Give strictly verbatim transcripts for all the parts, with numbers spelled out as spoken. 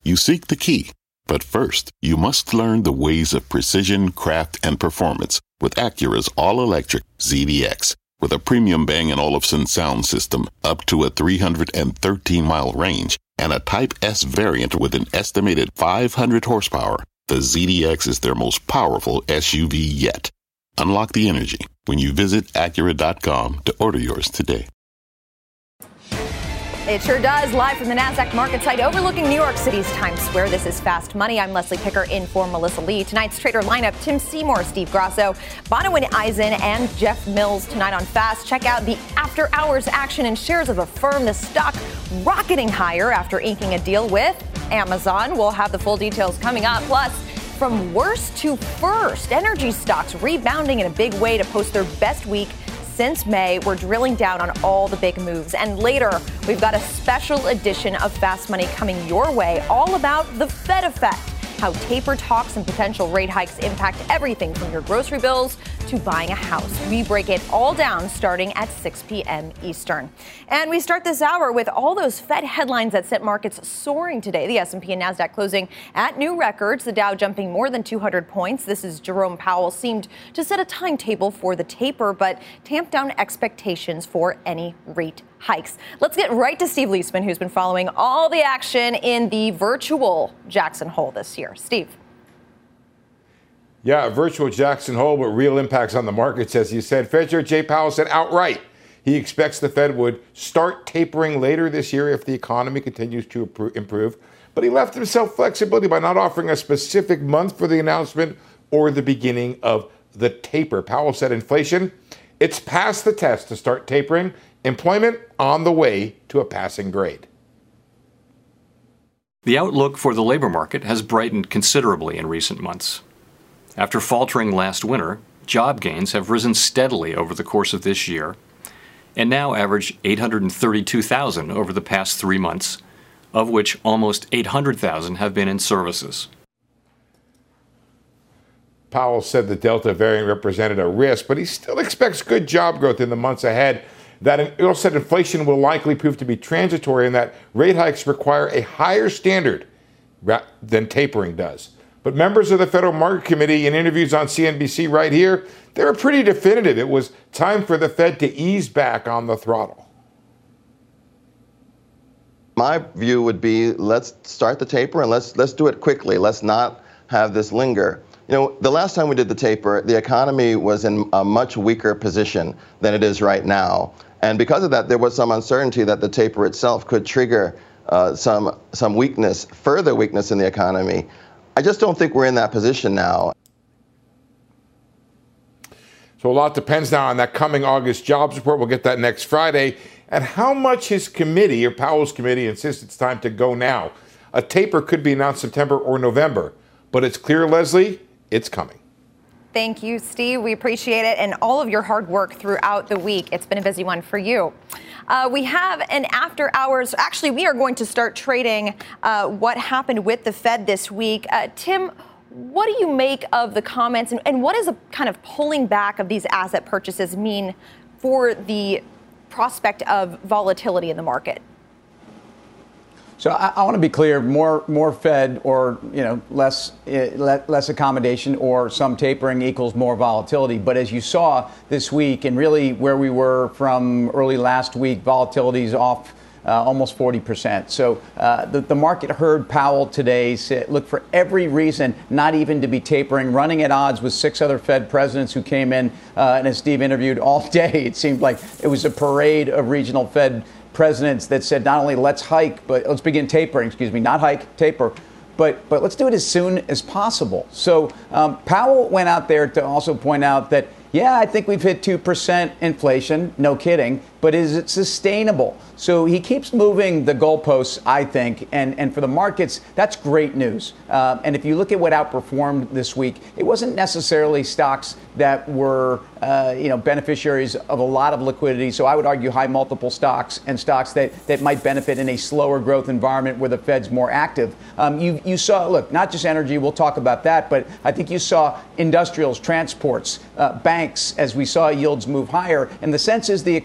You seek the key, but first, you must learn the ways of precision, craft, and performance with Acura's all-electric Z D X. With a premium Bang and Olufsen sound system up to a three hundred thirteen mile range and a Type S variant with an estimated five hundred horsepower, the Z D X is their most powerful S U V yet. Unlock the energy when you visit Acura dot com to order yours today. It sure does. Live from the NASDAQ market site overlooking New York City's Times Square. This is Fast Money. I'm Leslie Picker in for Melissa Lee. Tonight's trader lineup: Tim Seymour, Steve Grasso, Bonawyn Eisen, and Jeff Mills. Tonight on Fast, check out the after hours action in shares of Affirm. The stock rocketing higher after inking a deal with Amazon. We'll have the full details coming up. Plus, from worst to first, energy stocks rebounding in a big way to post their best week since May. We're drilling down on all the big moves. And later, we've got a special edition of Fast Money coming your way, all about the Fed effect, how taper talks and potential rate hikes impact everything from your grocery bills to buying a house. We break it all down starting at six p.m. Eastern. And we start this hour with all those Fed headlines that sent markets soaring today. The S and P and NASDAQ closing at new records, the Dow jumping more than two hundred points. This is Jerome Powell seemed to set a timetable for the taper, but tamped down expectations for any rate hikes. Let's get right to Steve Leisman, who's been following all the action in the virtual Jackson Hole this year. Steve. Yeah, a virtual Jackson Hole, but real impacts on the markets, as you said. Fed Chair Jay Powell said outright he expects the Fed would start tapering later this year if the economy continues to improve. But he left himself flexibility by not offering a specific month for the announcement or the beginning of the taper. Powell said inflation, it's past the test to start tapering. Employment on the way to a passing grade. The outlook for the labor market has brightened considerably in recent months. After faltering last winter, job gains have risen steadily over the course of this year and now average eight hundred thirty-two thousand over the past three months, of which almost eight hundred thousand have been in services. Powell said the Delta variant represented a risk, but he still expects good job growth in the months ahead. That he also said inflation will likely prove to be transitory and that rate hikes require a higher standard than tapering does. But members of the Federal Market Committee, in interviews on C N B C right here, they were pretty definitive. It was time for the Fed to ease back on the throttle. My view would be let's start the taper and let's let's do it quickly. Let's not have this linger. You know, the last time we did the taper, the economy was in a much weaker position than it is right now. And because of that, there was some uncertainty that the taper itself could trigger uh, some some weakness, further weakness in the economy. I just don't think we're in that position now. So a lot depends now on that coming August jobs report. We'll get that next Friday. And how much his committee, or Powell's committee, insists it's time to go now. A taper could be announced September or November. But it's clear, Leslie, it's coming. Thank you, Steve. We appreciate it and all of your hard work throughout the week. It's been a busy one for you. Uh, we have an after hours. Actually, we are going to start trading uh, what happened with the Fed this week. Uh, Tim, what do you make of the comments and, and what does a kind of pulling back of these asset purchases mean for the prospect of volatility in the market? So I, I want to be clear: more, more Fed, or you know, less, uh, less accommodation, or some tapering equals more volatility. But as you saw this week, and really where we were from early last week, volatility is off uh, almost forty percent. So uh, the, the market heard Powell today say, look for every reason not even to be tapering, running at odds with six other Fed presidents who came in uh, and as Steve interviewed all day. It seemed like it was a parade of regional Fed presidents that said not only let's hike, but let's begin tapering, excuse me, not hike, taper, but but let's do it as soon as possible. So um, Powell went out there to also point out that, yeah, I think we've hit two percent inflation, no kidding, but is it sustainable? So he keeps moving the goalposts, I think, and, and for the markets, that's great news. Uh, and if you look at what outperformed this week, it wasn't necessarily stocks that were, uh, you know, beneficiaries of a lot of liquidity. So I would argue high multiple stocks and stocks that, that might benefit in a slower growth environment where the Fed's more active. Um, you, you saw, look, not just energy, we'll talk about that, but I think you saw industrials, transports, uh, banks, as we saw yields move higher. And the sense is the economy really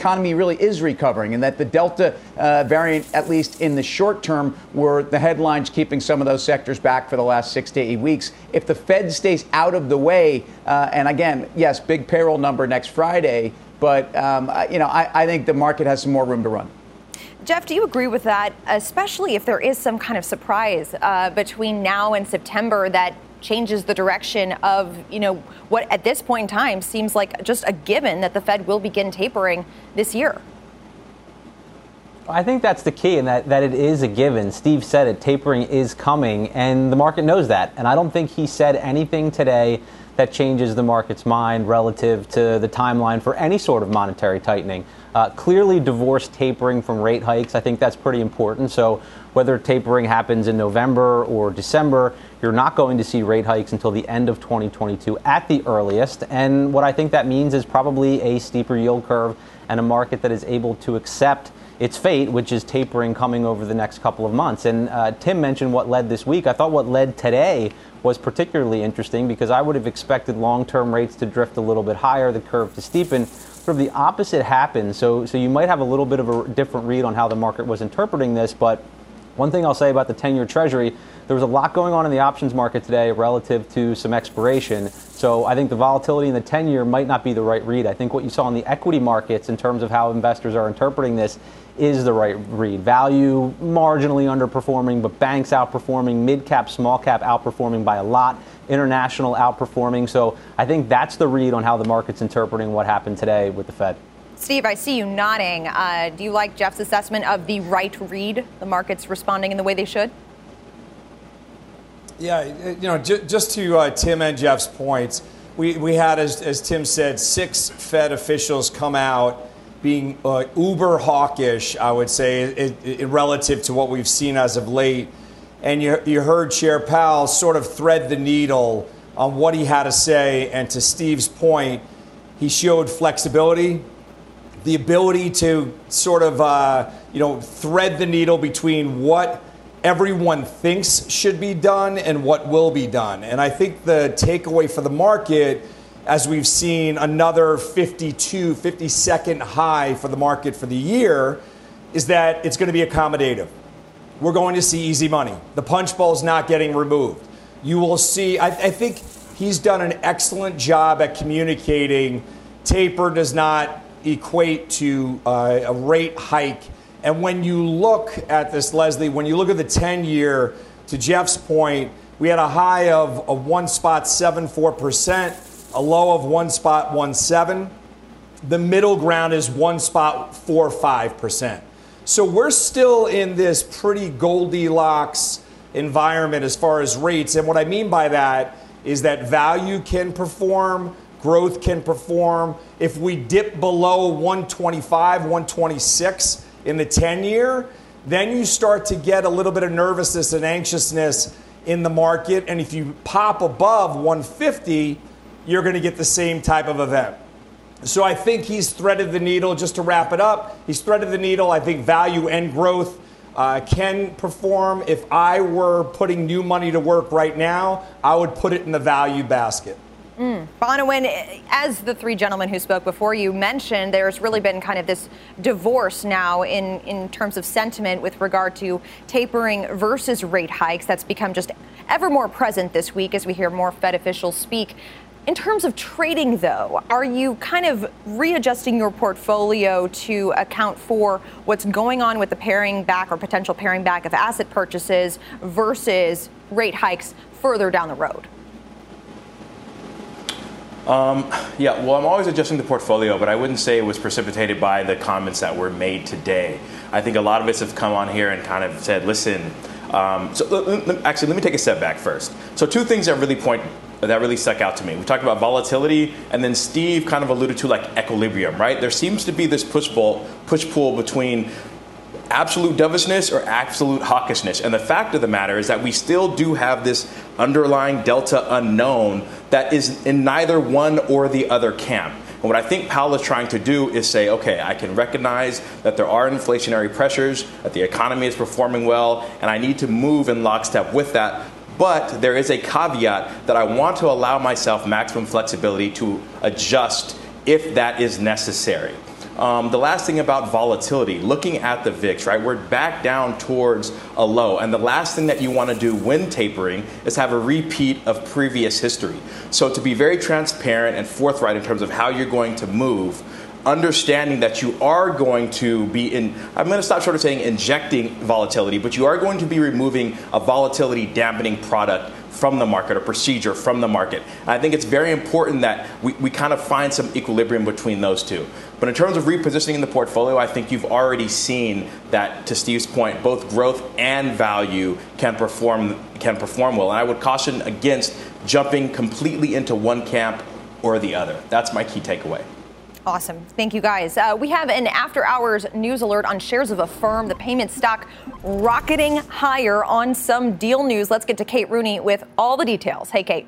really is recovering, and that the Delta uh, variant, at least in the short term, were the headlines keeping some of those sectors back for the last six to eight weeks. If the Fed stays out of the way, uh, and again, yes, big payroll number next Friday, but um, you know, I, I think the market has some more room to run. Jeff, do you agree with that, especially if there is some kind of surprise uh, between now and September that changes the direction of, you know, what at this point in time seems like just a given that the Fed will begin tapering this year? I think that's the key, and that, that it is a given. Steve said it, tapering is coming, and the market knows that. And I don't think he said anything today that changes the market's mind relative to the timeline for any sort of monetary tightening. Uh, clearly divorce tapering from rate hikes. I think that's pretty important. So whether tapering happens in November or December, you're not going to see rate hikes until the end of twenty twenty-two at the earliest. And what I think that means is probably a steeper yield curve and a market that is able to accept its fate, which is tapering coming over the next couple of months. And uh, Tim mentioned what led this week. I thought what led today was particularly interesting because I would have expected long-term rates to drift a little bit higher, the curve to steepen. Sort of the opposite happened. So, so you might have a little bit of a different read on how the market was interpreting this. But one thing I'll say about the ten-year Treasury, there was a lot going on in the options market today relative to some expiration. So I think the volatility in the ten-year might not be the right read. I think what you saw in the equity markets in terms of how investors are interpreting this is the right read. Value marginally underperforming, but banks outperforming, mid-cap, small-cap outperforming by a lot, international outperforming. So I think that's the read on how the market's interpreting what happened today with the Fed. Steve, I see you nodding. Uh, do you like Jeff's assessment of the right read? The market's responding in the way they should? Yeah, you know, j- just to uh, Tim and Jeff's points, we, we had, as, as Tim said, six Fed officials come out being uh, uber hawkish, I would say, it, it, relative to what we've seen as of late. And you, you heard Chair Powell sort of thread the needle on what he had to say. And to Steve's point, he showed flexibility, the ability to sort of, uh, you know, thread the needle between what everyone thinks should be done and what will be done. And I think the takeaway for the market, as we've seen another fifty-two, fifty-second high for the market for the year, is that it's going to be accommodative. We're going to see easy money. The punch bowl is not getting removed. You will see, I, I think he's done an excellent job at communicating taper does not equate to uh, a rate hike. And when you look at this, Leslie, when you look at the ten-year, to Jeff's point, we had a high of, of one spot seven four percent, a low of one spot one seven. The middle ground is one spot four five percent. So we're still in this pretty Goldilocks environment as far as rates. And what I mean by that is that value can perform, growth can perform. If we dip below one twenty-five, one twenty-six in the ten-year, then you start to get a little bit of nervousness and anxiousness in the market. And if you pop above one fifty, you're going to get the same type of event. So I think he's threaded the needle. Just to wrap it up, he's threaded the needle. I think value and growth uh, can perform. If I were putting new money to work right now, I would put it in the value basket. Mm. Bonawyn, as the three gentlemen who spoke before you mentioned, there's really been kind of this divorce now in, in terms of sentiment with regard to tapering versus rate hikes. That's become just ever more present this week as we hear more Fed officials speak. In terms of trading, though, are you kind of readjusting your portfolio to account for what's going on with the paring back or potential paring back of asset purchases versus rate hikes further down the road? Um, yeah, well, I'm always adjusting the portfolio, but I wouldn't say it was precipitated by the comments that were made today. I think a lot of us have come on here and kind of said, listen, um, so l- l- actually, let me take a step back first. So two things that really point that really stuck out to me. We talked about volatility, and then Steve kind of alluded to like equilibrium, right? There seems to be this push-pull, push-pull between absolute dovishness or absolute hawkishness. And the fact of the matter is that we still do have this underlying delta unknown that is in neither one or the other camp. And what I think Powell is trying to do is say, okay, I can recognize that there are inflationary pressures, that the economy is performing well, and I need to move in lockstep with that. But there is a caveat that I want to allow myself maximum flexibility to adjust if that is necessary. Um, the last thing about volatility, looking at the V I X, right? We're back down towards a low. And the last thing that you want to do when tapering is have a repeat of previous history. So to be very transparent and forthright in terms of how you're going to move, understanding that you are going to be in, I'm going to stop short of saying injecting volatility, but you are going to be removing a volatility dampening product from the market, or procedure from the market. And I think it's very important that we, we kind of find some equilibrium between those two. But in terms of repositioning the portfolio, I think you've already seen that, to Steve's point, both growth and value can perform can perform well. And I would caution against jumping completely into one camp or the other. That's my key takeaway. Awesome. Thank you, guys. Uh, we have an after-hours news alert on shares of Affirm, the payment stock rocketing higher on some deal news. Let's get to Kate Rooney with all the details. Hey, Kate.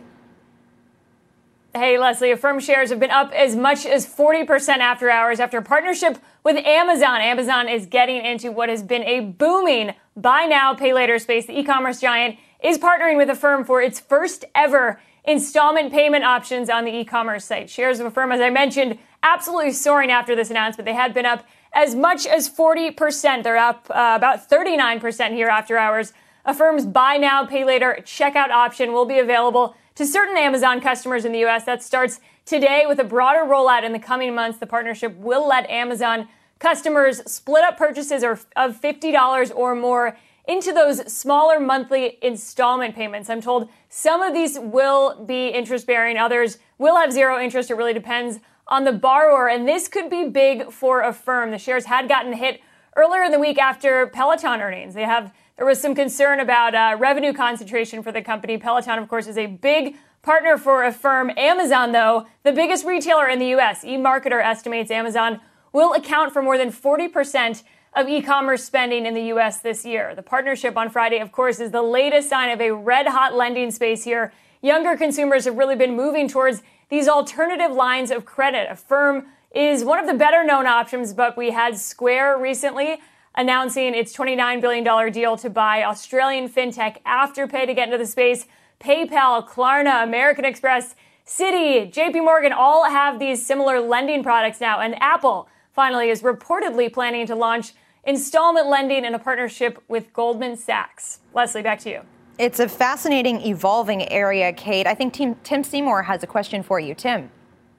Hey, Leslie. Affirm shares have been up as much as forty percent after hours after a partnership with Amazon. Amazon is getting into what has been a booming buy now, pay later space. The e-commerce giant is partnering with Affirm for its first ever installment payment options on the e-commerce site. Shares of Affirm, as I mentioned, absolutely soaring after this announcement. They had been up as much as forty percent. They're up uh, about thirty-nine percent here after hours. Affirm's buy now, pay later checkout option will be available to certain Amazon customers in the U S. That starts today with a broader rollout in the coming months. The partnership will let Amazon customers split up purchases of fifty dollars or more into those smaller monthly installment payments. I'm told some of these will be interest-bearing. Others will have zero interest. It really depends on the borrower. And this could be big for Affirm. The shares had gotten hit earlier in the week after Peloton earnings. They have There was some concern about uh, revenue concentration for the company. Peloton, of course, is a big partner for Affirm. Amazon, though, the biggest retailer in the U S, eMarketer estimates Amazon will account for more than forty percent of e-commerce spending in the U S this year. The partnership on Friday, of course, is the latest sign of a red-hot lending space here. Younger consumers have really been moving towards these alternative lines of credit. Affirm is one of the better-known options, but we had Square recently announcing its twenty-nine billion dollars deal to buy Australian fintech Afterpay to get into the space. PayPal, Klarna, American Express, Citi, J P Morgan all have these similar lending products now. And Apple finally is reportedly planning to launch installment lending in a partnership with Goldman Sachs. Leslie, back to you. It's a fascinating, evolving area, Kate. I think Tim, Tim Seymour has a question for you. Tim.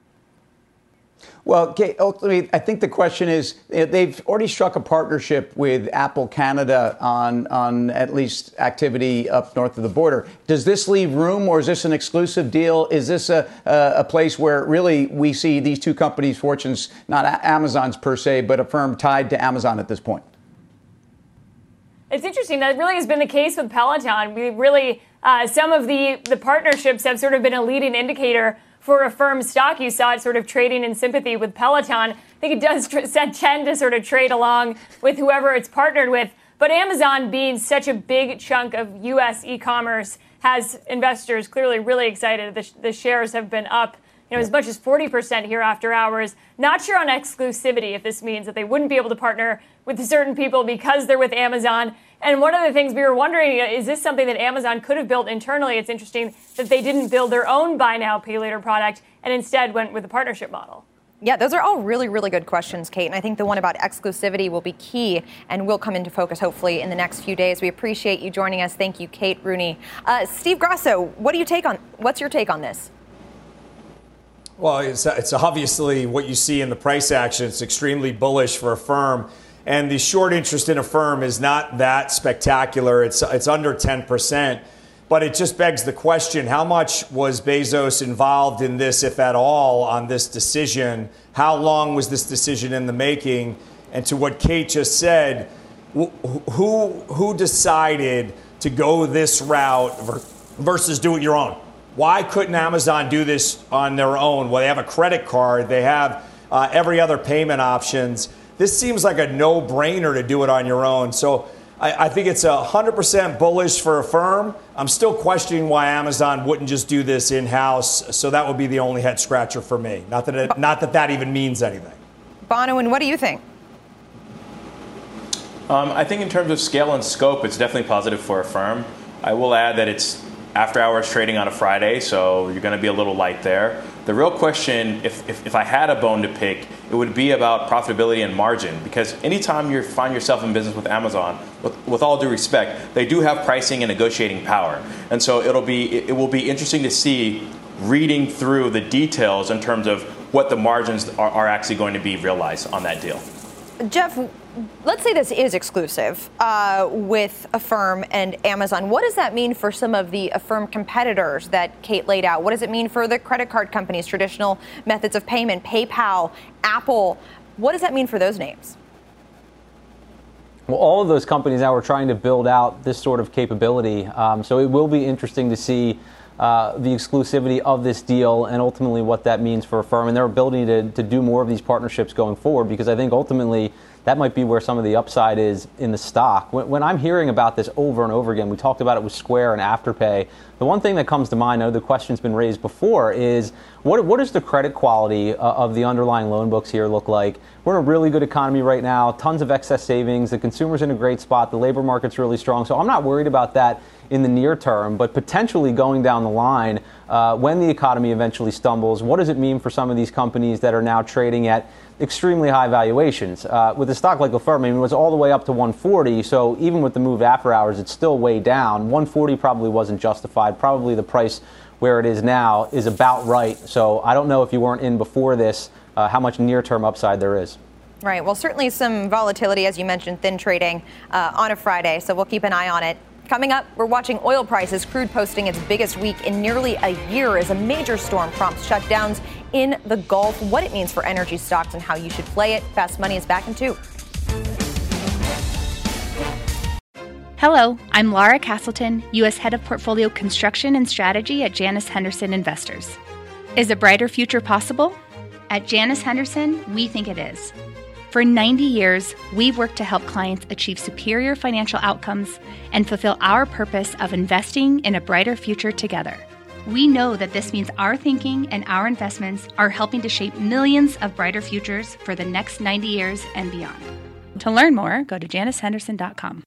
Well, Kate, ultimately, I think the question is, they've already struck a partnership with Apple Canada on, on at least activity up north of the border. Does this leave room, or is this an exclusive deal? Is this a, a, a place where really we see these two companies' fortunes, not Amazon's per se, but a firm tied to Amazon at this point? It's interesting. That really has been the case with Peloton. We really, uh, some of the, the partnerships have sort of been a leading indicator for Affirm stock. You saw it sort of trading in sympathy with Peloton. I think it does tr- tend to sort of trade along with whoever it's partnered with. But Amazon, being such a big chunk of U S e-commerce, has investors clearly really excited. The, sh- the shares have been up, you know, as much as forty percent here after hours. Not sure on exclusivity if this means that they wouldn't be able to partner with certain people because they're with Amazon. And one of the things we were wondering, is this something that Amazon could have built internally? It's interesting that they didn't build their own buy now, pay later product and instead went with a partnership model. Yeah, those are all really, really good questions, Kate. And I think the one about exclusivity will be key and will come into focus, hopefully, in the next few days. We appreciate you joining us. Thank you, Kate Rooney. Uh, Steve Grasso, what do you take on? What's your take on this? Well, it's, it's obviously what you see in the price action. It's extremely bullish for Affirm. And the short interest in Affirm is not that spectacular. It's it's under ten percent. But it just begs the question, how much was Bezos involved in this, if at all, on this decision? How long was this decision in the making? And to what Kate just said, who who decided to go this route versus do it your own? Why couldn't Amazon do this on their own? Well, they have a credit card. They have uh, every other payment options. This seems like a no-brainer to do it on your own. So I, I think it's one hundred percent bullish for Affirm. I'm still questioning why Amazon wouldn't just do this in-house. So that would be the only head-scratcher for me. Not that it, not that that even means anything. Bonawyn, what do you think? Um, I think in terms of scale and scope, it's definitely positive for Affirm. I will add that it's after hours trading on a Friday, so you're going to be a little light there. The real question, if, if, if I had a bone to pick, it would be about profitability and margin, because anytime you find yourself in business with Amazon, with, with all due respect, they do have pricing and negotiating power. And so it'll be, it, it will be interesting to see reading through the details in terms of what the margins are, are actually going to be realized on that deal. Jeff, let's say this is exclusive uh, with Affirm and Amazon. What does that mean for some of the Affirm competitors that Kate laid out? What does it mean for the credit card companies, traditional methods of payment, PayPal, Apple? What does that mean for those names? Well, all of those companies now are trying to build out this sort of capability. Um, so it will be interesting to see Uh, the exclusivity of this deal and ultimately what that means for Affirm and their ability to, to do more of these partnerships going forward, because I think ultimately that might be where some of the upside is in the stock. When, when I'm hearing about this over and over again, we talked about it with Square and Afterpay, the one thing that comes to mind, I know the question's been raised before, is what, what does the credit quality uh, of the underlying loan books here look like? We're in a really good economy right now, tons of excess savings, the consumer's in a great spot, the labor market's really strong, so I'm not worried about that in the near term, but potentially going down the line, uh, when the economy eventually stumbles, what does it mean for some of these companies that are now trading at extremely high valuations? Uh, with a stock like Affirm, I mean, it was all the way up to one forty, so even with the move after hours, it's still way down. one forty probably wasn't justified. Probably the price where it is now is about right. So I don't know if you weren't in before this, uh, how much near-term upside there is. Right. Well, certainly some volatility, as you mentioned, thin trading uh, on a Friday, so we'll keep an eye on it. Coming up, we're watching oil prices, crude posting its biggest week in nearly a year as a major storm prompts shutdowns in the Gulf, what it means for energy stocks and how you should play it. Fast Money is back in two. Hello, I'm Laura Castleton, U S Head of Portfolio Construction and Strategy at Janus Henderson Investors. Is a brighter future possible? At Janus Henderson, we think it is. For ninety years, we've worked to help clients achieve superior financial outcomes and fulfill our purpose of investing in a brighter future together. We know that this means our thinking and our investments are helping to shape millions of brighter futures for the next ninety years and beyond. To learn more, go to janus henderson dot com.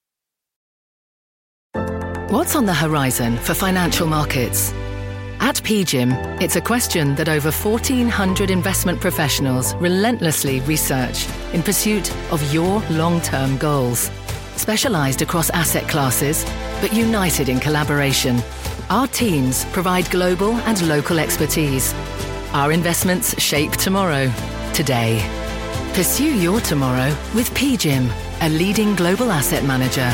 What's on the horizon for financial markets? At P G I M, it's a question that over fourteen hundred investment professionals relentlessly research in pursuit of your long-term goals. Specialized across asset classes, but united in collaboration, our teams provide global and local expertise. Our investments shape tomorrow, today. Pursue your tomorrow with P G I M, a leading global asset manager.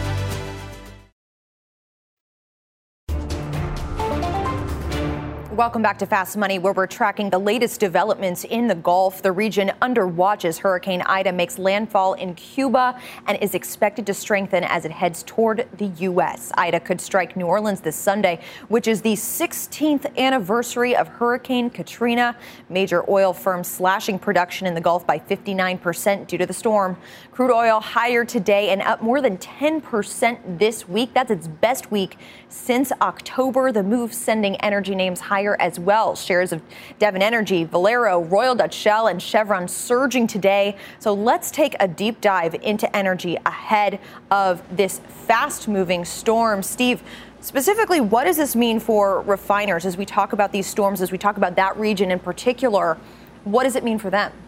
Welcome back to Fast Money, where we're tracking the latest developments in the Gulf. The region under watch as Hurricane Ida makes landfall in Cuba and is expected to strengthen as it heads toward the U S. Ida could strike New Orleans this Sunday, which is the sixteenth anniversary of Hurricane Katrina. Major oil firms slashing production in the Gulf by fifty-nine percent due to the storm. Crude oil higher today and up more than ten percent this week. That's its best week since October. The move sending energy names higher as well. Shares of Devon Energy, Valero, Royal Dutch Shell, and Chevron surging today. So let's take a deep dive into energy ahead of this fast-moving storm. Steve, specifically, what does this mean for refiners as we talk about these storms, as we talk about that region in particular? What does it mean for them?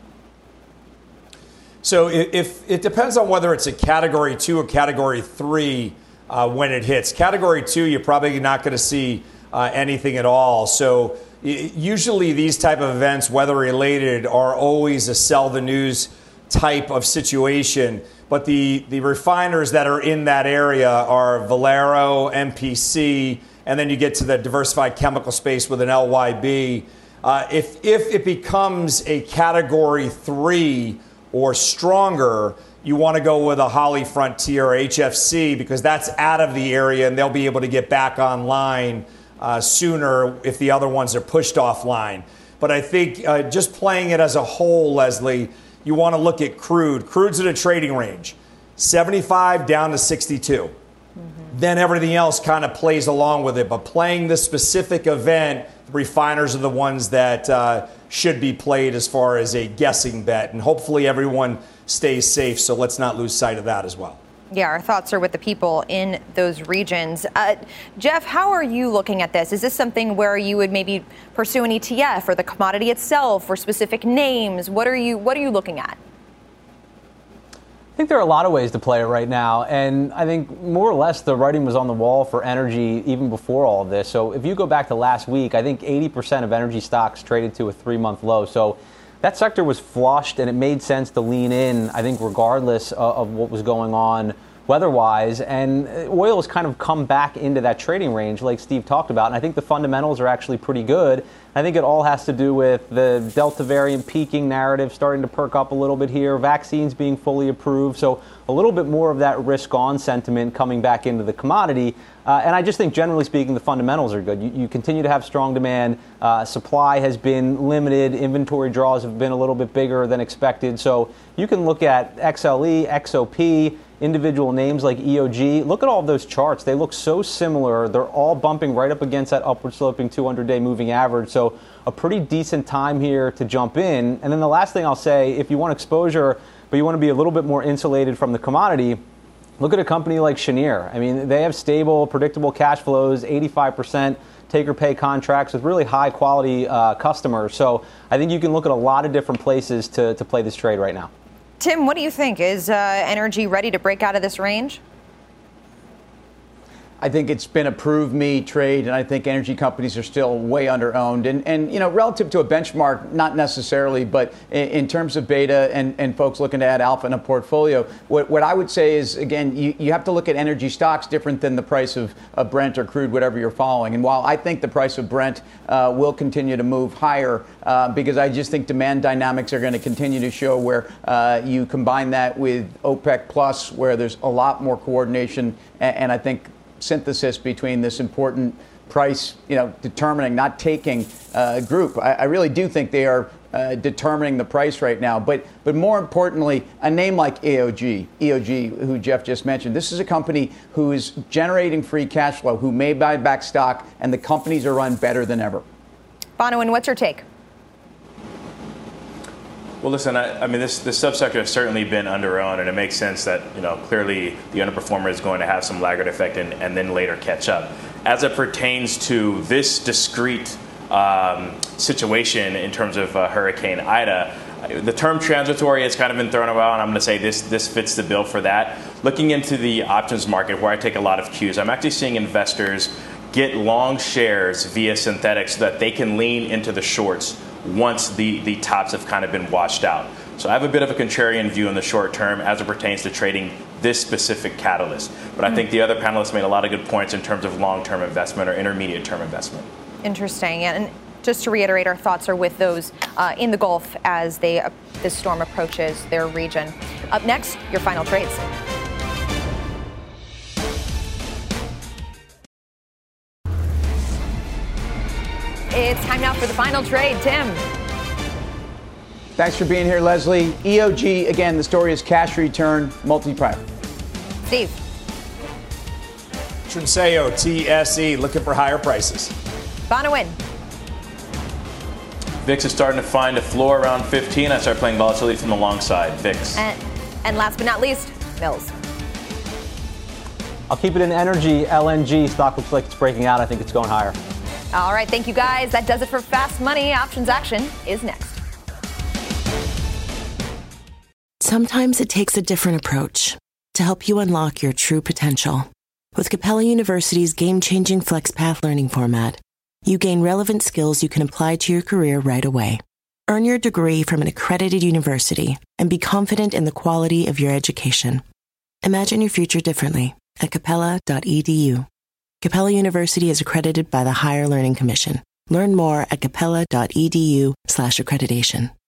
So if it depends on whether it's a category two or category three uh, when it hits. Category two, you're probably not going to see Uh, anything at all. So usually these type of events, weather related, are always a sell the news type of situation. But the, the refiners that are in that area are Valero, M P C, and then you get to the diversified chemical space with an L Y B. Uh, if, if it becomes a category three or stronger, you want to go with a HollyFrontier, H F C, because that's out of the area and they'll be able to get back online Uh, sooner if the other ones are pushed offline. But I think uh, just playing it as a whole, Leslie, you want to look at crude. Crude's in a trading range, seventy-five down to sixty-two. Mm-hmm. Then everything else kind of plays along with it. But playing this specific event, the refiners are the ones that uh, should be played as far as a guessing bet. And hopefully everyone stays safe, so let's not lose sight of that as well. Yeah, our thoughts are with the people in those regions. Uh, Jeff, how are you looking at this? Is this something where you would maybe pursue an E T F or the commodity itself or specific names? What are you What are you looking at? I think there are a lot of ways to play it right now, and I think more or less the writing was on the wall for energy even before all of this. So if you go back to last week, I think eighty percent of energy stocks traded to a three-month low. So that sector was flushed, and it made sense to lean in, I think, regardless of, of what was going on weather-wise. And oil has kind of come back into that trading range like Steve talked about, and I think the fundamentals are actually pretty good. I think it all has to do with the Delta variant peaking narrative starting to perk up a little bit here, vaccines being fully approved, so a little bit more of that risk-on sentiment coming back into the commodity. Uh, and I just think, generally speaking, the fundamentals are good. You, you continue to have strong demand. Uh, supply has been limited. Inventory draws have been a little bit bigger than expected. So you can look at X L E, X O P, individual names like E O G. Look at all of those charts. They look so similar. They're all bumping right up against that upward sloping two hundred day moving average. So a pretty decent time here to jump in. And then the last thing I'll say, if you want exposure, but you want to be a little bit more insulated from the commodity, look at a company like Cheniere. I mean, they have stable, predictable cash flows, eighty-five percent take-or-pay contracts with really high-quality uh, customers. So I think you can look at a lot of different places to, to play this trade right now. Tim, what do you think? Is uh, energy ready to break out of this range? I think it's been a prove me trade, and I think energy companies are still way under owned. And, and you know, relative to a benchmark, not necessarily, but in, in terms of beta and, and folks looking to add alpha in a portfolio, what, what I would say is, again, you, you have to look at energy stocks different than the price of, of Brent or crude, whatever you're following. And while I think the price of Brent uh, will continue to move higher, uh, because I just think demand dynamics are going to continue to show where uh, you combine that with OPEC Plus, where there's a lot more coordination, and, and I think synthesis between this important price, you know, determining, not taking uh, group. I, I really do think they are uh, determining the price right now. But but more importantly, a name like E O G, E O G, who Jeff just mentioned, this is a company who is generating free cash flow, who may buy back stock, and the companies are run better than ever. Bonawyn, what's your take? Well, listen, I, I mean, this, this subsector has certainly been under-owned, and it makes sense that, you know, clearly the underperformer is going to have some laggard effect and, and then later catch up. As it pertains to this discrete um, situation in terms of uh, Hurricane Ida, the term transitory has kind of been thrown around, and I'm going to say this this fits the bill for that. Looking into the options market, where I take a lot of cues, I'm actually seeing investors get long shares via synthetics so that they can lean into the shorts once the, the tops have kind of been washed out. So I have a bit of a contrarian view in the short term as it pertains to trading this specific catalyst. But I think the other panelists made a lot of good points in terms of long-term investment or intermediate-term investment. Interesting. And just to reiterate, our thoughts are with those uh, in the Gulf as they uh, this storm approaches their region. Up next, your final trades. It's time now for the final trade. Tim. Thanks for being here, Leslie. E O G, again, the story is cash return, multi-prime. Steve. Trinseo, T S E, looking for higher prices. Bonawyn. V I X is starting to find a floor around fifteen. I start playing volatility from the long side. V I X. And, and last but not least, Mills. I'll keep it in energy. L N G stock looks like it's breaking out. I think it's going higher. All right, thank you guys. That does it for Fast Money. Options action is next. Sometimes it takes a different approach to help you unlock your true potential. With Capella University's game-changing FlexPath learning format, you gain relevant skills you can apply to your career right away. Earn your degree from an accredited university and be confident in the quality of your education. Imagine your future differently at capella dot e d u. Capella University is accredited by the Higher Learning Commission. Learn more at capella dot e d u slash accreditation.